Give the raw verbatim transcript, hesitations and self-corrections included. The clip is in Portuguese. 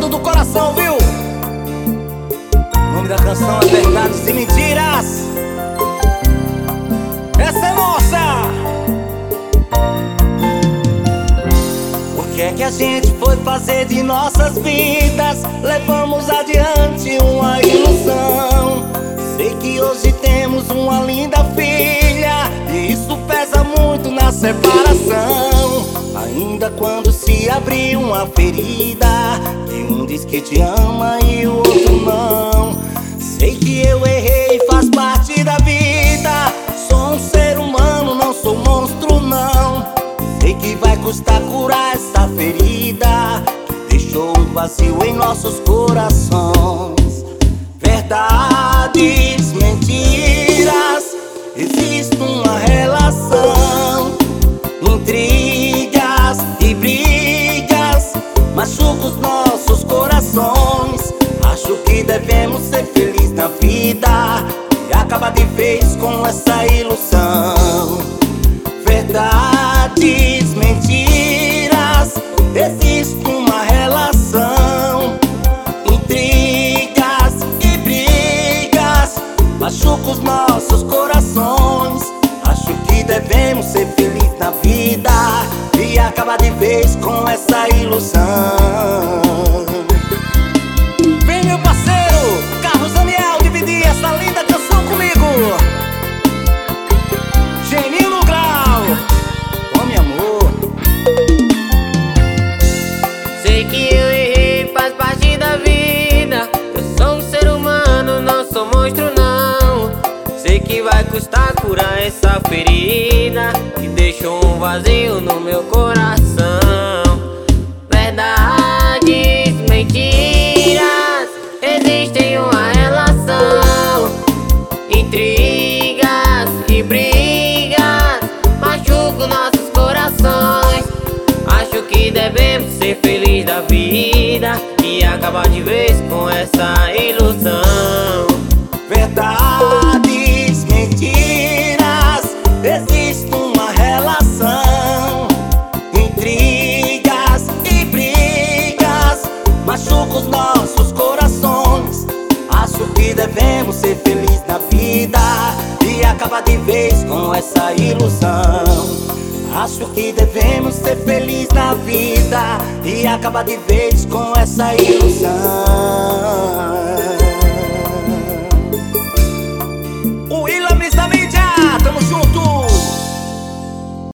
fundo do coração, viu? O nome da canção é Verdades e Mentiras. Essa é nossa. O que é que a gente foi fazer de nossas vidas? Levamos adiante uma ilusão. Sei que hoje temos uma linda filha, e isso pesa muito na separação. Ainda quando se abrir uma ferida, que um diz que te ama e o outro não. Sei que eu errei, faz parte da vida. Sou um ser humano, não sou monstro não. Sei que vai custar curar essa ferida que deixou um vazio em nossos corações. Verdades, mentiras, existe uma relação. Intrigas e brigas machucam os nossos corações. Acho que devemos ser felizes na vida e acabar de vez com essa ilusão. Verdades, mentiras, existe uma relação. Intrigas e brigas machucam os nossos corações. Acho que devemos ser felizes na vida e acabar de vez com essa ilusão. Vem, meu parceiro Carlos Daniel, dividir essa linda canção comigo. Geninho no grau, tome amor. Sei que eu errei, faz parte da vida. Eu sou um ser humano, não sou monstro não. Sei que vai custar curar essa ferida que deixou um vazio no meu coração. Verdades, mentiras, existem uma relação. Intrigas e brigas machucam nossos corações. Acho que devemos ser felizes da vida e acabar de vez com essa ilusão. Verdades, mentiras, existe uma relação. Intrigas e brigas machucam os nossos corações. Acho que devemos ser felizes na vida e acabar de vez com essa ilusão. Acho que devemos ser felizes na vida e acabar de vez com essa ilusão.